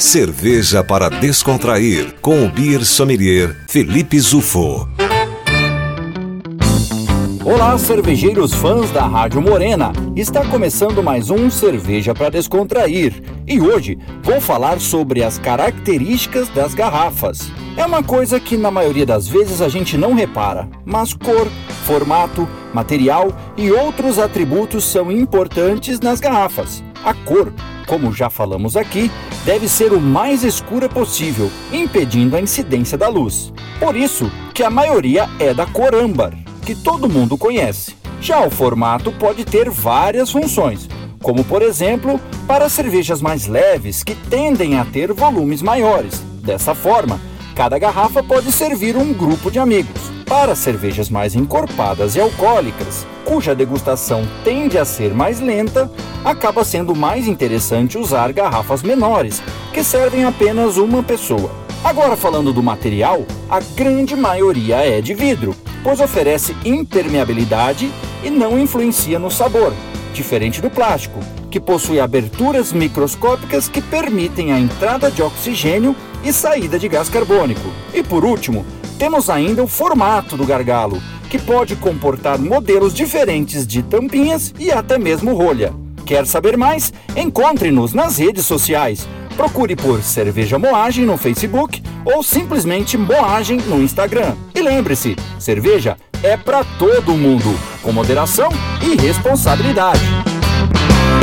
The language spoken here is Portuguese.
Cerveja para descontrair, com o beer sommelier Felipe Zufo. Olá, cervejeiros fãs da Rádio Morena. Está começando mais um Cerveja para Descontrair. E hoje vou falar sobre as características das garrafas. É uma coisa que na maioria das vezes a gente não repara, mas cor, formato, material e outros atributos são importantes nas garrafas. A cor, como já falamos aqui, deve ser o mais escura possível, impedindo a incidência da luz. Por isso que a maioria é da cor âmbar, que todo mundo conhece. Já o formato pode ter várias funções, como por exemplo, para cervejas mais leves que tendem a ter volumes maiores. Dessa forma, cada garrafa pode servir um grupo de amigos. Para cervejas mais encorpadas e alcoólicas, cuja degustação tende a ser mais lenta, acaba sendo mais interessante usar garrafas menores, que servem apenas uma pessoa. Agora, falando do material, a grande maioria é de vidro, pois oferece impermeabilidade e não influencia no sabor, diferente do plástico, que possui aberturas microscópicas que permitem a entrada de oxigênio e saída de gás carbônico. E por último, temos ainda o formato do gargalo, que pode comportar modelos diferentes de tampinhas e até mesmo rolha. Quer saber mais? Encontre-nos nas redes sociais. Procure por Cerveja Moagem no Facebook ou simplesmente Moagem no Instagram. E lembre-se, cerveja é para todo mundo, com moderação e responsabilidade.